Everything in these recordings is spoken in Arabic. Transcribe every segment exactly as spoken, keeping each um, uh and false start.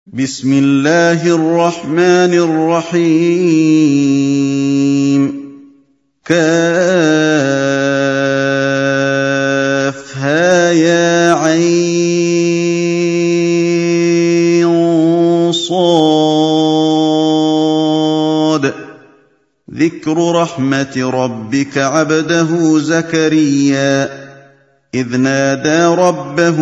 بسم الله الرحمن الرحيم كافها يا عين صاد ذكر رحمة ربك عبده زكريا إذ نادى ربه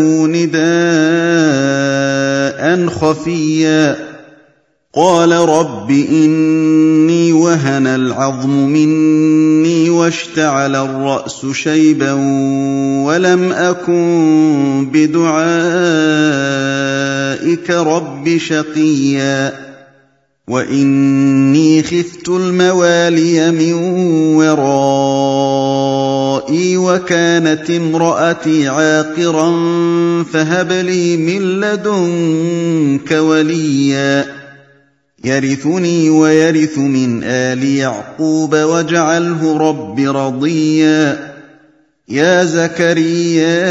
نداء خفيا قال رب إني وهن العظم مني واشتعل الرأس شيبا ولم أكن بدعائك رب شقيا وإني خفت الموالي من ورائي وكانت امرأتي عاقرا فهب لي من لدنك وليا يرثني ويرث من آل يعقوب واجعله رب رضيا يا زكريا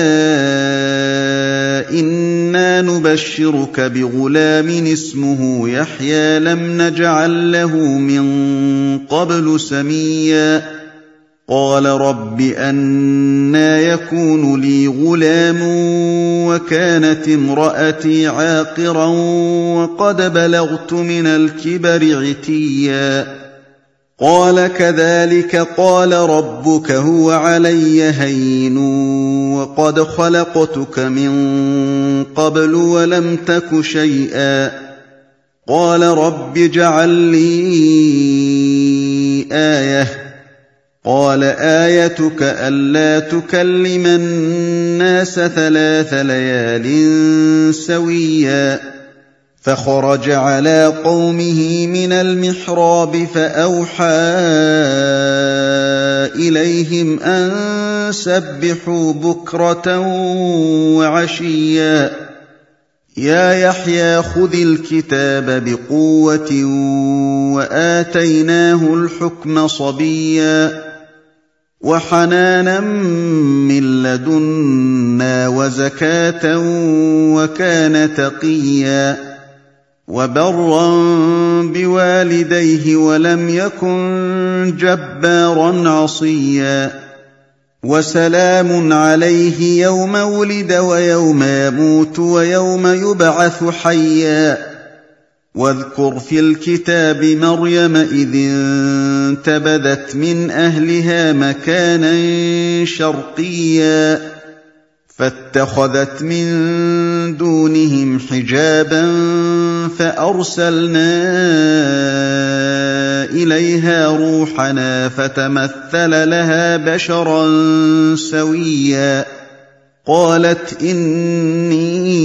إنا نبشرك بغلام اسمه يحيى لم نجعل له من قبل سميا قال رب أنى يكون لي غلام وكانت امرأتي عاقرا وقد بلغت من الكبر عتيا قال كذلك قال ربك هو علي هين وقد خلقتك من قبل ولم تك شيئا قال رب اجعل لي آية قال آيتك ألا تكلم الناس ثلاث ليال سويا فخرج على قومه من المحراب فأوحى إليهم أن سبحوا بكرة وعشيا يا يحيى خذ الكتاب بقوة وآتيناه الحكم صبيا وحنانا من لدنا وزكاة وكان تقيا وبرا بوالديه ولم يكن جبارا عصيا وسلام عليه يوم ولد ويوم يموت ويوم يبعث حيا واذكر في الكتاب مريم إذ انتبذت من أهلها مكانا شرقيا فاتخذت من دونهم حجابا فأرسلنا إليها روحنا فتمثل لها بشرا سويا قالت إني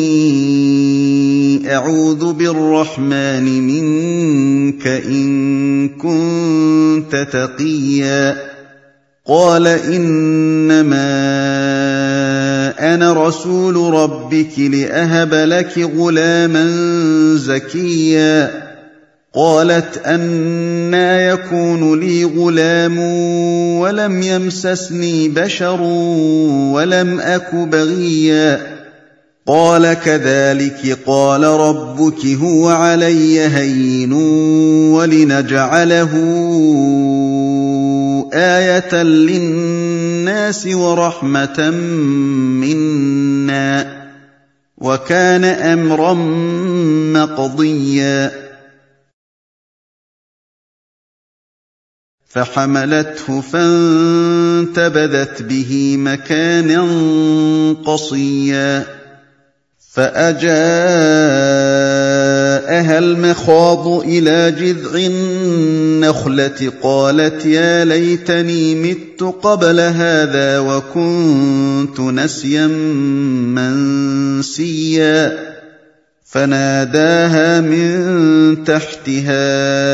أعوذ بالرحمن منك إن كنت تقيا قال إنما أنا رسول ربك لأهب لك غلاما زكيا قالت أنى يكون لي غلام ولم يمسسني بشر ولم أك بغيا قال كذلك قال ربك هو علي هين ولنجعله آية للناس ورحمة منا وكان أمرا مقضيا فحملته فانتبذت به مكانا قصيا فأجاءها المخاض إلى جذع النخلة قالت يا ليتني مت قبل هذا وكنت نسيا منسيا فناداها من تحتها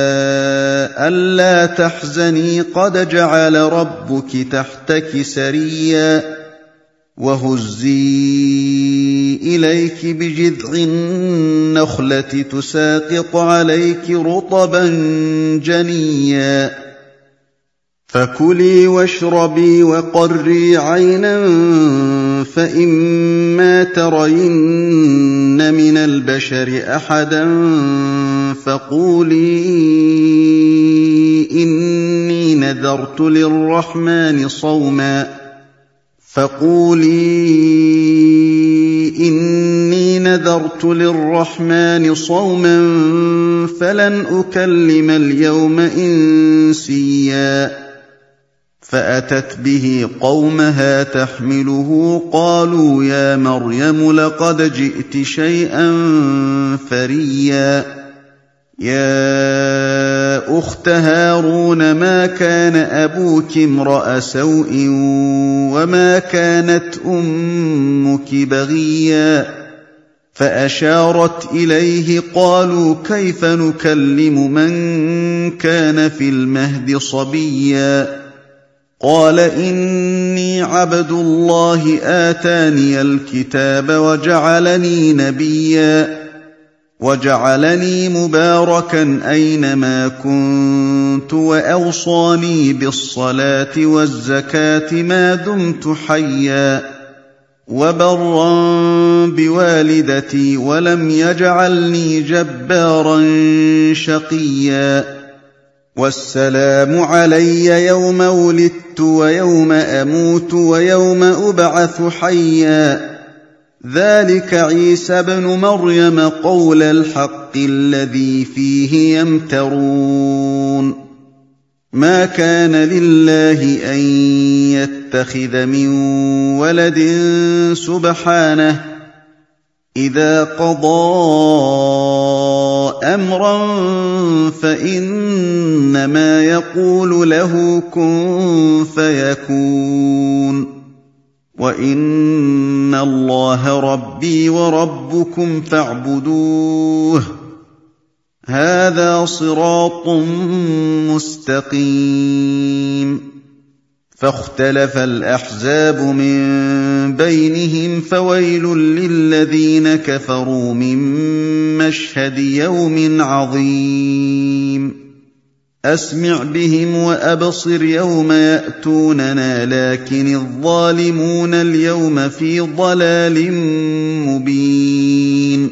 ألا تحزني قد جعل ربك تحتك سريا وهزي إليك بجذع النخلة تساقط عليك رطبا جنيا فكلي واشربي وقري عينا فإما ترين من البشر أحدا فقولي إني نذرت للرحمن صوما فقولي إني نذرت للرحمن صوما فلن أكلم اليوم إنسيا فأتت به قومها تحمله قالوا يا مريم لقد جئت شيئا فريا يا أخت هارون ما كان أبوك امرأ سوء وما كانت أمك بغيا فأشارت إليه قالوا كيف نكلم من كان في المهد صبيا قال إني عبد الله آتاني الكتاب وجعلني نبيا وجعلني مباركا أينما كنت وأوصاني بالصلاة والزكاة ما دمت حيا وبرا بوالدتي ولم يجعلني جبارا شقيا والسلام علي يوم ولدت ويوم أموت ويوم أبعث حيا ذلك عيسى ابن مريم قول الحق الذي فيه يمترون ما كان لله أن يتخذ من ولد سبحانه إذا قضى أمرا فإنما يقول له كن فيكون وإن الله ربي وربكم فاعبدوه هذا صراط مستقيم فاختلف الأحزاب من بينهم فويل للذين كفروا من مشهد يوم عظيم أسمع بهم وأبصر يوم يأتوننا لكن الظالمون اليوم في ضلال مبين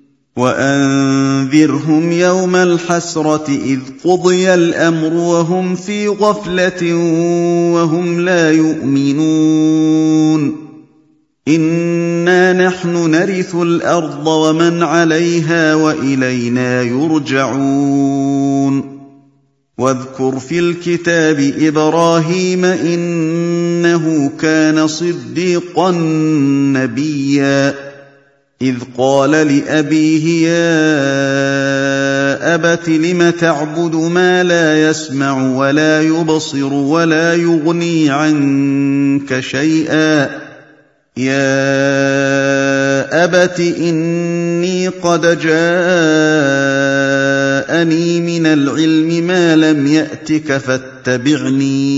وأنذرهم يوم الحسرة إذ قضي الأمر وهم في غفلة وهم لا يؤمنون إنا نحن نرث الأرض ومن عليها وإلينا يرجعون واذكر في الكتاب إبراهيم إنه كان صديقا نبيا إذ قال لأبيه يا أبت لم تعبد ما لا يسمع ولا يبصر ولا يغني عنك شيئا يا أبت إني قد جاءني من العلم ما لم يأتك فاتبعني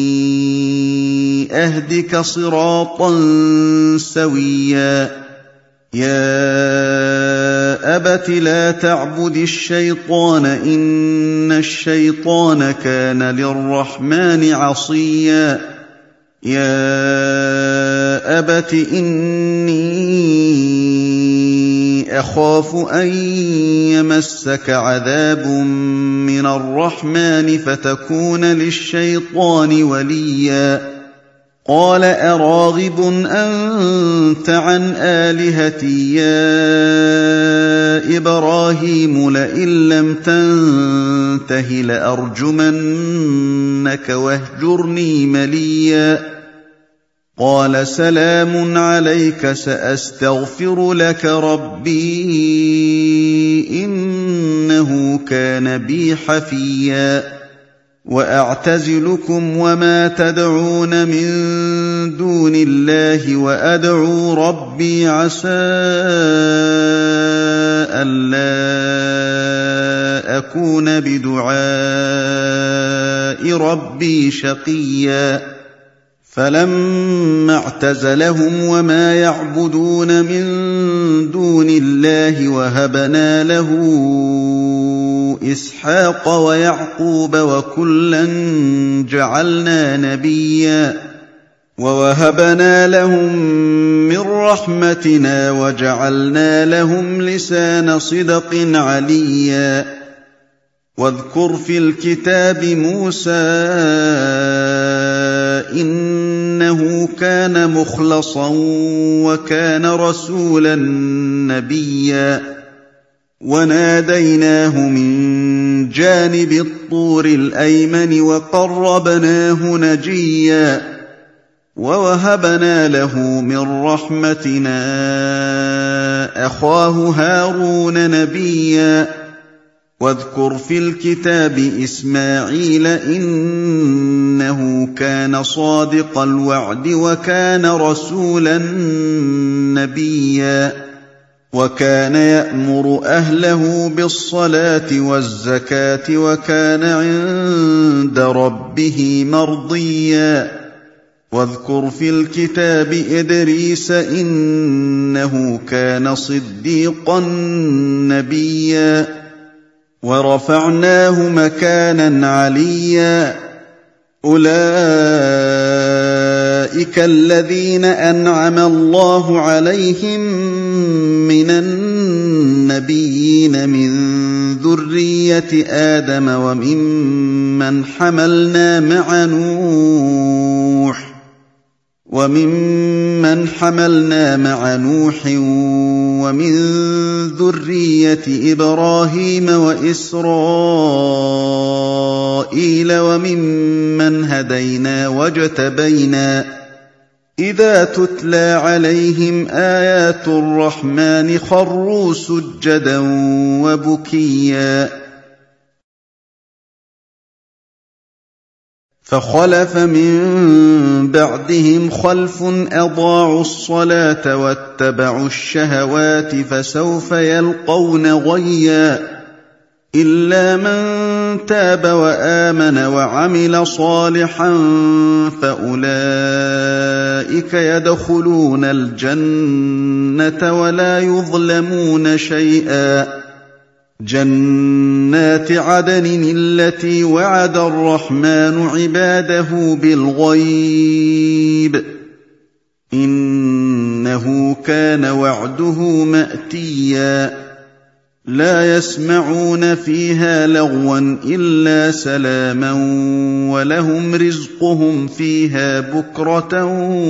أهدك صراطا سويا يا أبت لا تعبد الشيطان إن الشيطان كان للرحمن عصيا يا أبت إني أخاف أن يمسك عذاب من الرحمن فتكون للشيطان وليا قال أراغب أنت عن آلهتي يا إبراهيم لئن لم تنته لأرجمنك واهجرني مليا قال سلام عليك سأستغفر لك ربي إنه كان بي حفيا وأعتزلكم وما تدعون من دون الله وأدعو ربي عسى ألا أكون بدعاء ربي شقيا فلما اعتزلهم وما يعبدون من دون الله وهبنا له إسحاق ويعقوب وكلا جعلنا نبيا ووهبنا لهم من رحمتنا وجعلنا لهم لسان صدق عليا واذكر في الكتاب موسى إنه كان مخلصا وكان رسولا نبيا وناديناه من جانب الطور الأيمن وقربناه نجيا ووهبنا له من رحمتنا أخاه هارون نبيا واذكر في الكتاب إسماعيل إنه كان صادق الوعد وكان رسولا نبيا وكان يأمر أهله بالصلاة والزكاة وكان عند ربه مرضيا واذكر في الكتاب إدريس إنه كان صديقا نبيا ورفعناه مكانا عليا أولئك الذين أنعم الله عليهم من النبيين من ذرية آدم وممن حملنا مع نوح وممن حملنا مع نوح ومن ذرية إبراهيم وإسرائيل وممن هدينا واجتبينا إذا تتلى عليهم آيات الرحمن خروا سجدا وبكيا فخلف من بعدهم خلف أضاعوا الصلاة واتبعوا الشهوات فسوف يلقون غيا إلا من تاب وآمن وعمل صالحا فأولئك يدخلون الجنة ولا يظلمون شيئا جنات عدن التي وعد الرحمن عباده بالغيب إنه كان وعده مأتيا لا يسمعون فيها لغوا إلا سلاما ولهم رزقهم فيها بكرة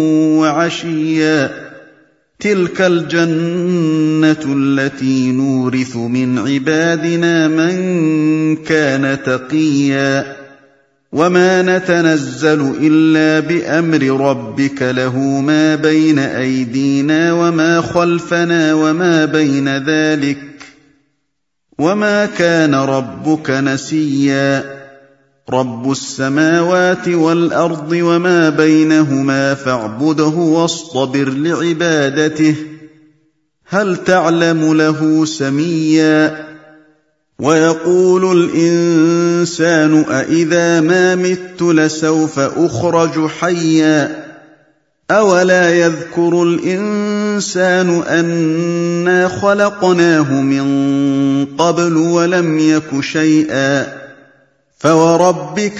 وعشيا تلك الجنة التي نورث من عبادنا من كان تقيا وما نتنزل إلا بأمر ربك له ما بين أيدينا وما خلفنا وما بين ذلك وما كان ربك نسيا رب السماوات والأرض وما بينهما فاعبده واصطبر لعبادته هل تعلم له سميا ويقول الإنسان أإذا ما مت لسوف أخرج حيا أولا يذكر الإنسان أنا خلقناه من قبل ولم يك شيئا فوربك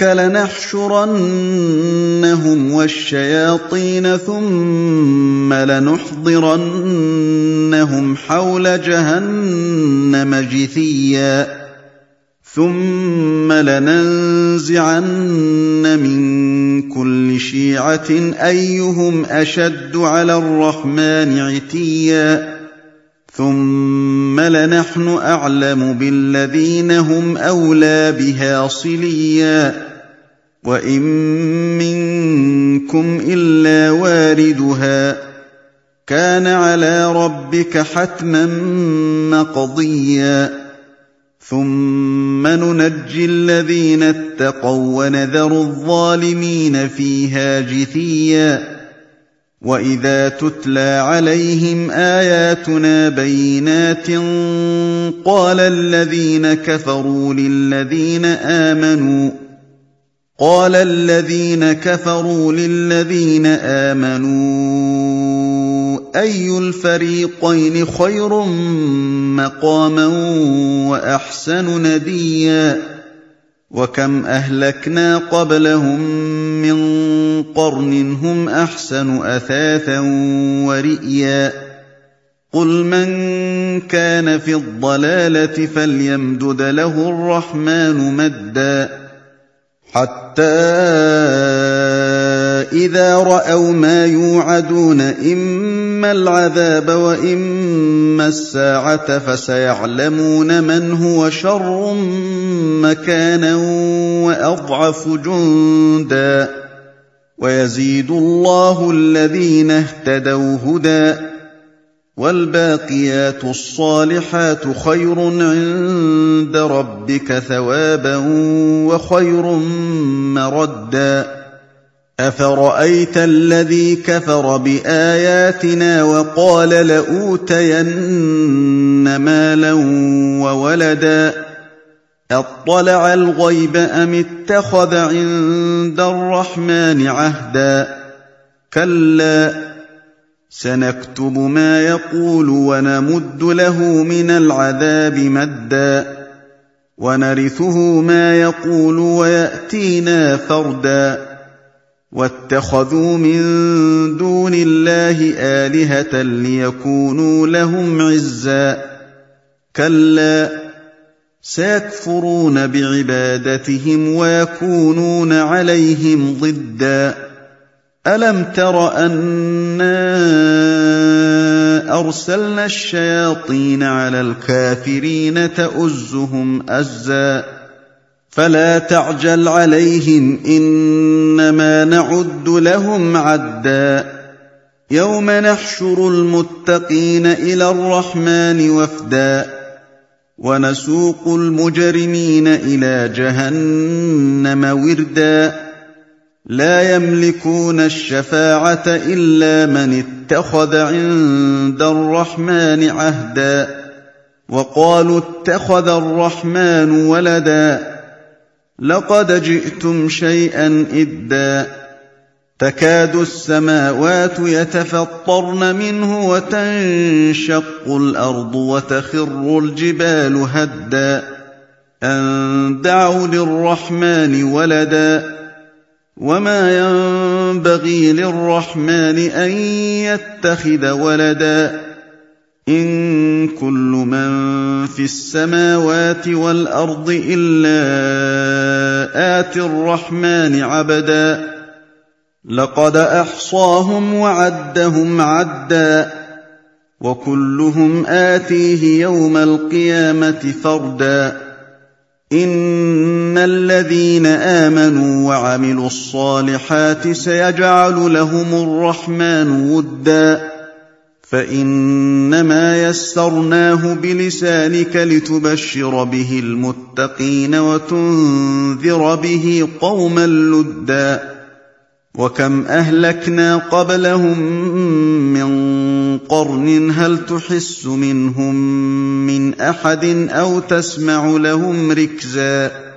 لنحشرنهم والشياطين ثم لنحضرنهم حول جهنم جثيا ثم لننزعن من كل شيعة أيهم أشد على الرحمن عتيا ثم لنحن أعلم بالذين هم أولى بها صليا وإن منكم إلا واردها كان على ربك حتما مقضيا ثم ننجي الذين اتقوا ونذر الظالمين فيها جثيا وإذا تتلى عليهم آياتنا بينات قال الذين كفروا للذين آمنوا قال الذين كفروا للذين آمنوا أي الفريقين خير مقاما وأحسن نديا وكم أهلكنا قبلهم من قرن هم أحسن أثاثا ورئيا قل من كان في الضلالة فليمدد له الرحمن مدا حتى إذا رأوا ما يوعدون إما العذاب وإما الساعة فسيعلمون من هو شر مكانا وأضعف جندا ويزيد الله الذين اهتدوا هدى والباقيات الصالحات خير عند ربك ثوابا وخير مردا أفرأيت الذي كفر بآياتنا وقال لأوتين مالا وولدا أطلع الغيب أم اتخذ عند الرحمن عهدا كلا سنكتب ما يقول ونمد له من العذاب مدا ونرثه ما يقول ويأتينا فردا واتخذوا من دون الله آلهة ليكونوا لهم عزا كلا سيكفرون بعبادتهم ويكونون عليهم ضدا ألم تر أنا أرسلنا الشياطين على الكافرين تؤزهم أزا فلا تعجل عليهم إنما نعد لهم عدا يوم نحشر المتقين إلى الرحمن وفدا ونسوق المجرمين إلى جهنم وردا لا يملكون الشفاعة إلا من اتخذ عند الرحمن عهدا وقالوا اتخذ الرحمن ولدا لقد جئتم شيئا إدا تكاد السماوات يتفطرن منه وتنشق الأرض وتخر الجبال هدا أن دعوا للرحمن ولدا وما ينبغي للرحمن أن يتخذ ولدا إن كل من في السماوات والأرض إلا آتي الرحمن عبدا لقد أحصاهم وعدهم عدا وكلهم آتيه يوم القيامة فردا إن الذين آمنوا وعملوا الصالحات سيجعل لهم الرحمن ودا فإنما يسرناه بلسانك لتبشر به المتقين وتنذر به قوما لدا وكم أهلكنا قبلهم من قرن هل تحس منهم من أحد أو تسمع لهم ركزا